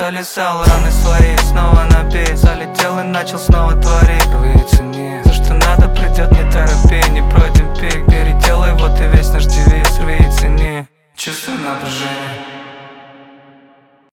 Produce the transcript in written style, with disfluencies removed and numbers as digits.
Залезал раны свои, снова набей. Залетел и начал снова творить.